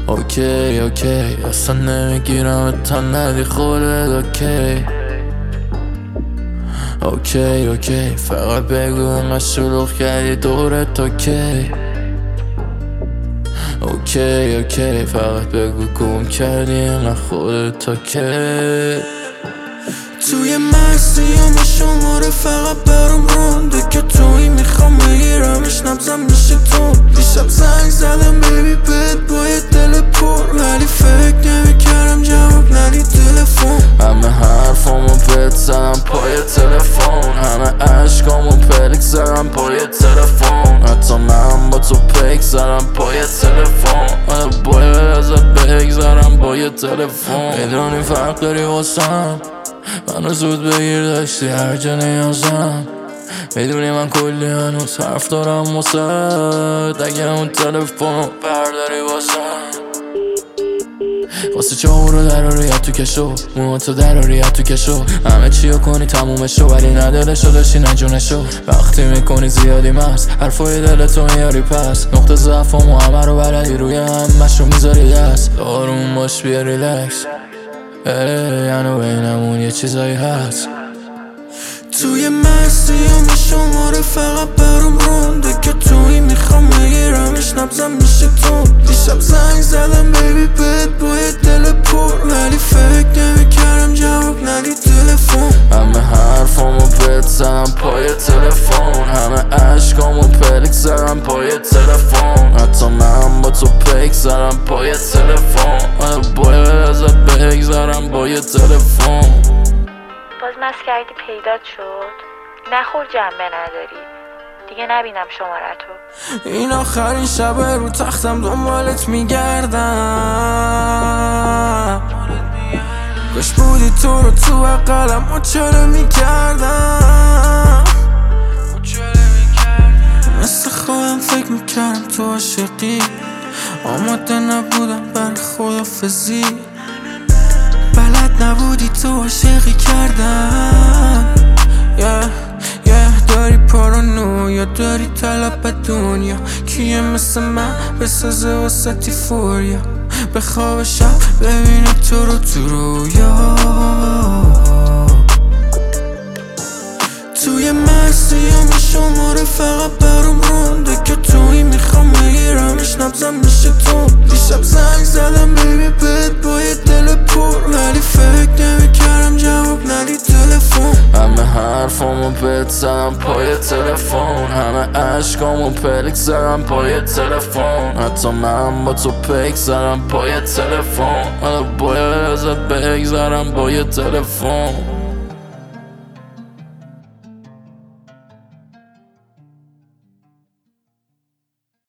اوکی اوکی اصلا نمیگیرم تا ندی خودت اوکی اوکی اوکی فقط بگو انقدر شلوغ کردی دورت اوکی اوکی اوکی فقط بگو گم کردی انقدر خودت اوکی توی مسیام شماره فقط برام رونده که توی میخوام بگیرمش نبزم میشه تو دیشب زنگ زدم بیبی بهت با یه دل پر ولی فکر نمیکردم جواب ندی تلفن همه حرفامو بهت زدم پای تلفن همه عشقامو پلک زدم پای تلفن حتی من با تو پیک زدم پای تلفن حالا باید ازت بگذرم با یه تلفن میدونی فرق داری واسم منو زود بگیر داشتی هر جا نیازم میدونی من کلی هنوز حرف دارم واسه اگه اون تلفن برداری واسه چهار رو درارید تو کشو موهاتو درارید تو کشو همه چیو کنی تمومشو ولی ندلشو داشتی نجونشو وقتی میکنی زیادی مست حرفای دلتو میاری پس نقطه ضعفامو همه رو بلدی روی همش رو میذاری دست آروم باش بیا ریلکس یعنی بینمون یه چیزایی هست توی مسیام شماره فقط برام رونده که توی میخوام بگیرمش نبزم میشه تو دیشب زنگ زدم بیبی بهت با یه دل پر ولی فکر نمیکردم جواب ندی تلفن همه حرفامو بهت زدم پای تلفن همه عشقامو پلک زدم پای تلفن حتی من با تو پیک زدم پای تلفن حالا باید ازت بگذرم با یه تلفن باز مست کردی پیدات شد نخور جنبه نداری دیگه نبینم شمارتو این آخرین شب رو تختم دنبالت میگردم کاش بودی تو رو تو قلم مچاله میکردم مثل خودم فکر میکردم تو عاشقی آماده نبودم برای خدافزی بلد نبودی تو عاشقی کردن داری پارانویا داری طلب دنیا کیه مثل من بسازه واسه تیفوریا به خواب شب ببینه تو رو تو رویا توی مسیام شماره فقط برام رونده که توی میخوام بگیرمش نبزم میشه تو دیشب زنگ زدم بیبی بهت با یه دل پر ولی فکر نمیکردم جواب ندی تلفن همه حرفامو بهت زدم پای تلفن همه عشقامو پلک زدم پای تلفن حتی من با تو پیک زدم پای تلفن حالا باید ازت بگذرم با یه تلفن